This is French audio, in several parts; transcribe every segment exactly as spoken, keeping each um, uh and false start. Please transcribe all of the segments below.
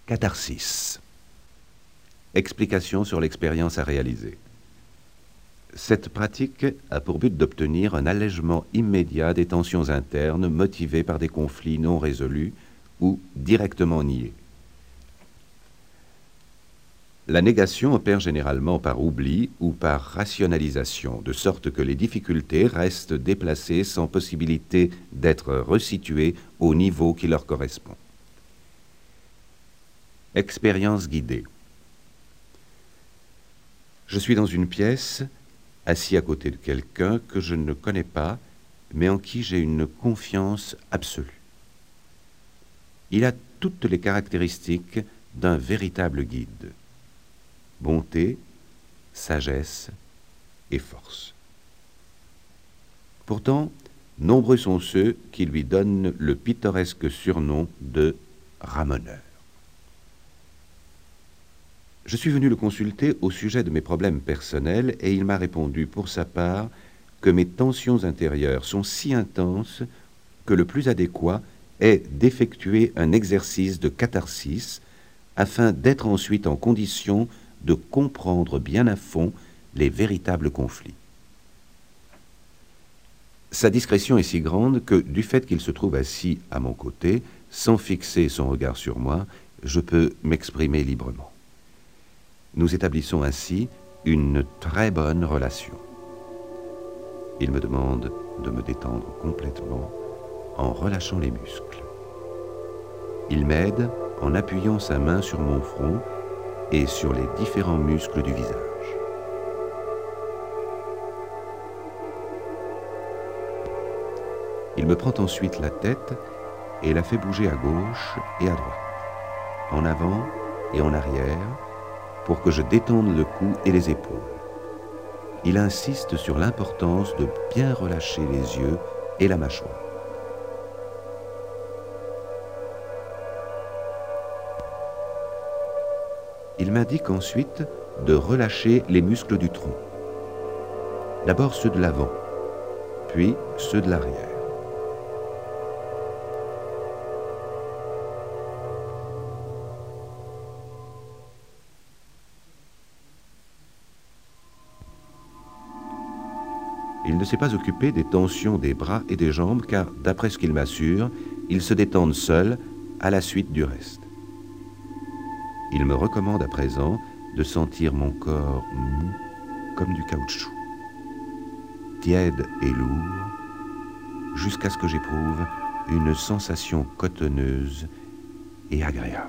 Catharsis. Explication sur l'expérience à réaliser. Cette pratique a pour but d'obtenir un allègement immédiat des tensions internes motivées par des conflits non résolus ou directement niés. La négation opère généralement par oubli ou par rationalisation, de sorte que les difficultés restent déplacées sans possibilité d'être resituées au niveau qui leur correspond. Expérience guidée. Je suis dans une pièce, assis à côté de quelqu'un que je ne connais pas, mais en qui j'ai une confiance absolue. Il a toutes les caractéristiques d'un véritable guide. Bonté, sagesse et force. Pourtant, nombreux sont ceux qui lui donnent le pittoresque surnom de ramoneur. Je suis venu le consulter au sujet de mes problèmes personnels et il m'a répondu pour sa part que mes tensions intérieures sont si intenses que le plus adéquat est d'effectuer un exercice de catharsis afin d'être ensuite en condition de comprendre bien à fond les véritables conflits. Sa discrétion est si grande que, du fait qu'il se trouve assis à mon côté, sans fixer son regard sur moi, je peux m'exprimer librement. Nous établissons ainsi une très bonne relation. Il me demande de me détendre complètement en relâchant les muscles. Il m'aide en appuyant sa main sur mon front et sur les différents muscles du visage. Il me prend ensuite la tête et la fait bouger à gauche et à droite, en avant et en arrière, pour que je détende le cou et les épaules. Il insiste sur l'importance de bien relâcher les yeux et la mâchoire. Il m'indique ensuite de relâcher les muscles du tronc. D'abord ceux de l'avant, puis ceux de l'arrière. Il ne s'est pas occupé des tensions des bras et des jambes car, d'après ce qu'il m'assure, ils se détendent seuls à la suite du reste. Il me recommande à présent de sentir mon corps mou comme du caoutchouc, tiède et lourd, jusqu'à ce que j'éprouve une sensation cotonneuse et agréable.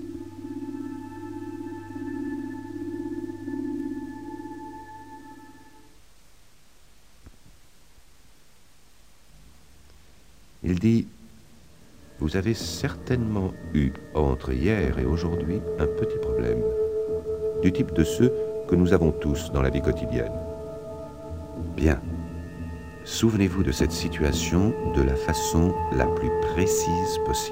Il dit « Vous avez certainement eu, entre hier et aujourd'hui, un petit problème, du type de ceux que nous avons tous dans la vie quotidienne. Bien, souvenez-vous de cette situation de la façon la plus précise possible.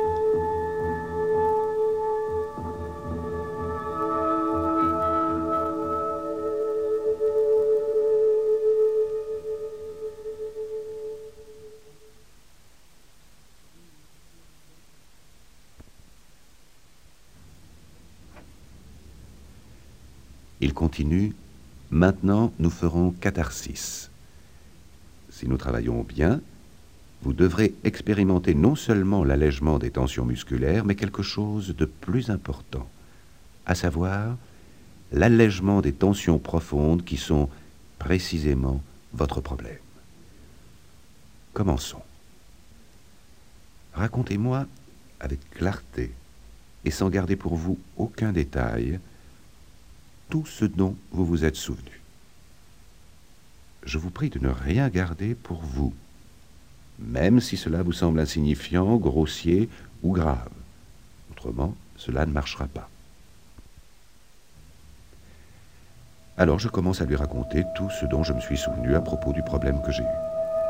Il continue, « Maintenant, nous ferons catharsis. Si nous travaillons bien, vous devrez expérimenter non seulement l'allègement des tensions musculaires, mais quelque chose de plus important, à savoir l'allègement des tensions profondes qui sont précisément votre problème. Commençons. Racontez-moi avec clarté et sans garder pour vous aucun détail tout ce dont vous vous êtes souvenu. Je vous prie de ne rien garder pour vous, même si cela vous semble insignifiant, grossier ou grave. Autrement, cela ne marchera pas. Alors je commence à lui raconter tout ce dont je me suis souvenu à propos du problème que j'ai eu.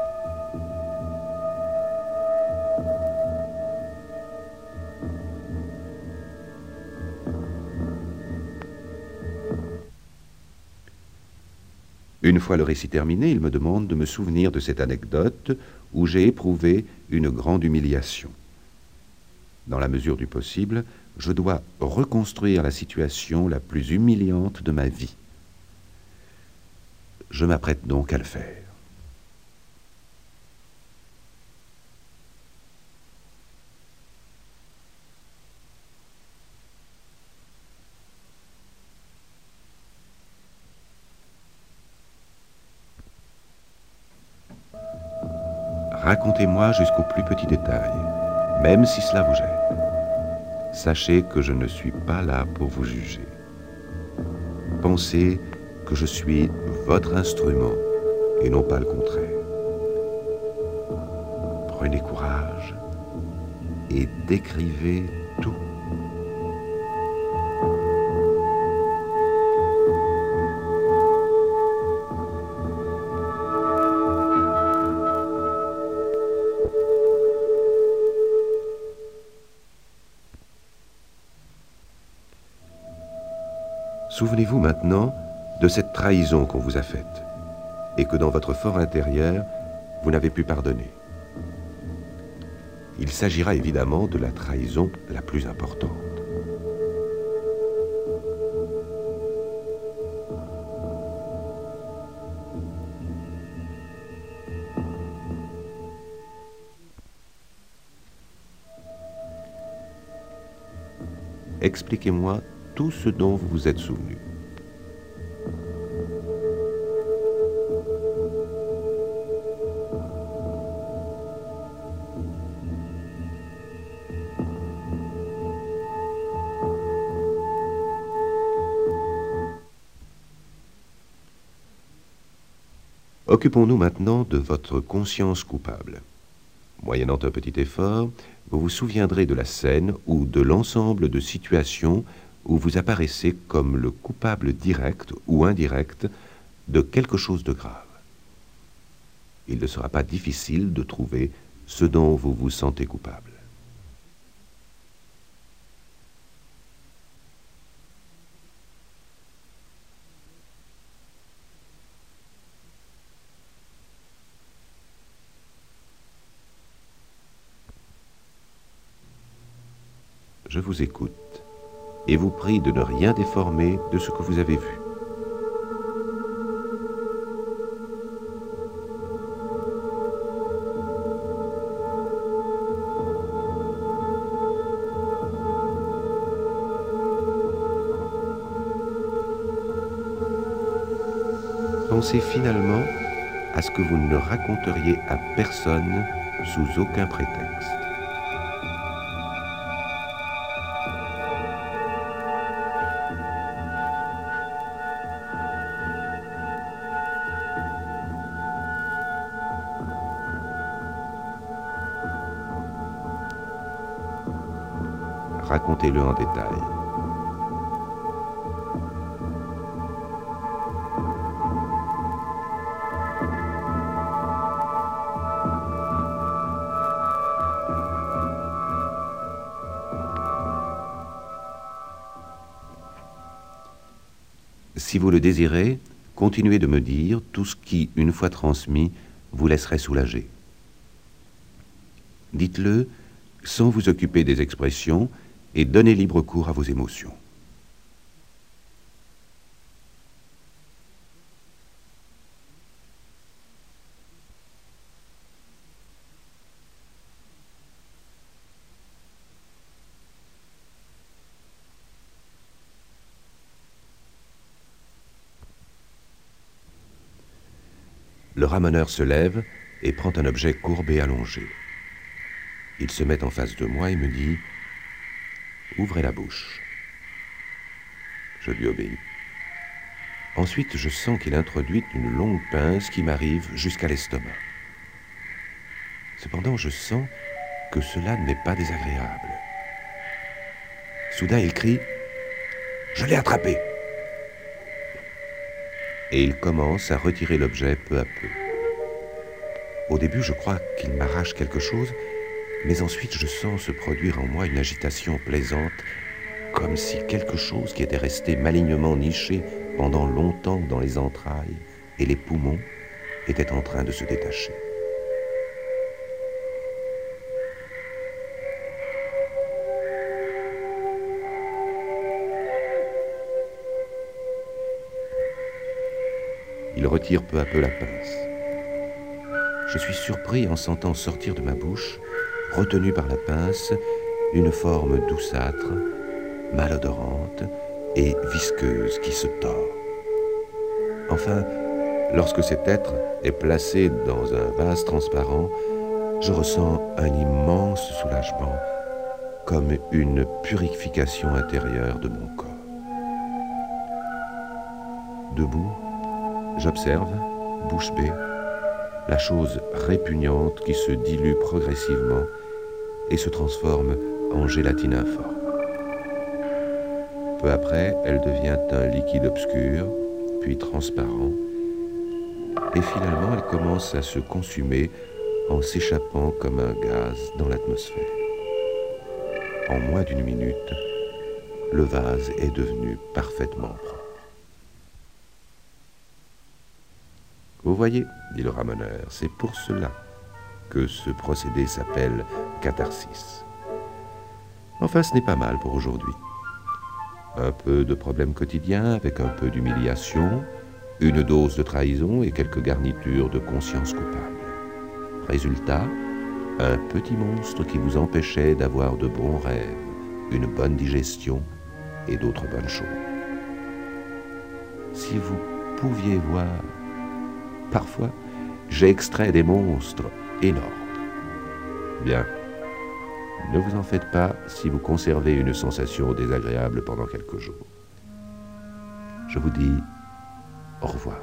Une fois le récit terminé, il me demande de me souvenir de cette anecdote où j'ai éprouvé une grande humiliation. Dans la mesure du possible, je dois reconstruire la situation la plus humiliante de ma vie. Je m'apprête donc à le faire. Racontez-moi jusqu'au plus petit détail, même si cela vous gêne. Sachez que je ne suis pas là pour vous juger. Pensez que je suis votre instrument et non pas le contraire. Prenez courage et décrivez tout. Souvenez-vous maintenant de cette trahison qu'on vous a faite et que dans votre fort intérieur, vous n'avez pu pardonner. Il s'agira évidemment de la trahison la plus importante. Expliquez-moi tout ce dont vous vous êtes souvenu. Occupons-nous maintenant de votre conscience coupable. Moyennant un petit effort, vous vous souviendrez de la scène ou de l'ensemble de situations où vous apparaissez comme le coupable direct ou indirect de quelque chose de grave. Il ne sera pas difficile de trouver ce dont vous vous sentez coupable. Je vous écoute et vous prie de ne rien déformer de ce que vous avez vu. Pensez finalement à ce que vous ne raconteriez à personne sous aucun prétexte. Racontez-le en détail. Si vous le désirez, continuez de me dire tout ce qui, une fois transmis, vous laisserait soulagé. Dites-le sans vous occuper des expressions et donnez libre cours à vos émotions. Le ramoneur se lève et prend un objet courbé allongé. Il se met en face de moi et me dit « Ouvrez la bouche ». Je lui obéis. Ensuite, je sens qu'il introduit une longue pince qui m'arrive jusqu'à l'estomac. Cependant, je sens que cela n'est pas désagréable. Soudain, il crie « Je l'ai attrapé !» Et il commence à retirer l'objet peu à peu. Au début, je crois qu'il m'arrache quelque chose, mais ensuite je sens se produire en moi une agitation plaisante, comme si quelque chose qui était resté malignement niché pendant longtemps dans les entrailles et les poumons était en train de se détacher. Il retire peu à peu la pince. Je suis surpris en sentant sortir de ma bouche, retenu par la pince, une forme douceâtre, malodorante et visqueuse qui se tord. Enfin, lorsque cet être est placé dans un vase transparent, je ressens un immense soulagement, comme une purification intérieure de mon corps. Debout, j'observe, bouche bée, la chose répugnante qui se dilue progressivement et se transforme en gélatine informe. Peu après, elle devient un liquide obscur, puis transparent, et finalement elle commence à se consumer en s'échappant comme un gaz dans l'atmosphère. En moins d'une minute, le vase est devenu parfaitement propre. Vous voyez, dit le ramoneur, c'est pour cela que ce procédé s'appelle catharsis. Enfin, ce n'est pas mal pour aujourd'hui. Un peu de problèmes quotidiens avec un peu d'humiliation, une dose de trahison et quelques garnitures de conscience coupable. Résultat, un petit monstre qui vous empêchait d'avoir de bons rêves, une bonne digestion et d'autres bonnes choses. Si vous pouviez voir, parfois, j'ai extrait des monstres énormes. Bien, ne vous en faites pas si vous conservez une sensation désagréable pendant quelques jours. Je vous dis au revoir.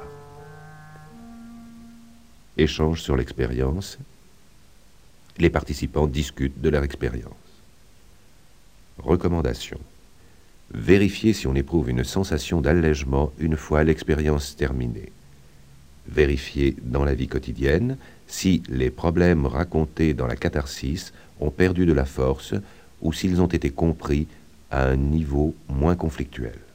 Échange sur l'expérience. Les participants discutent de leur expérience. Recommandation. Vérifiez si on éprouve une sensation d'allègement une fois l'expérience terminée. Vérifiez dans la vie quotidienne si les problèmes racontés dans la catharsis ont perdu de la force ou s'ils ont été compris à un niveau moins conflictuel.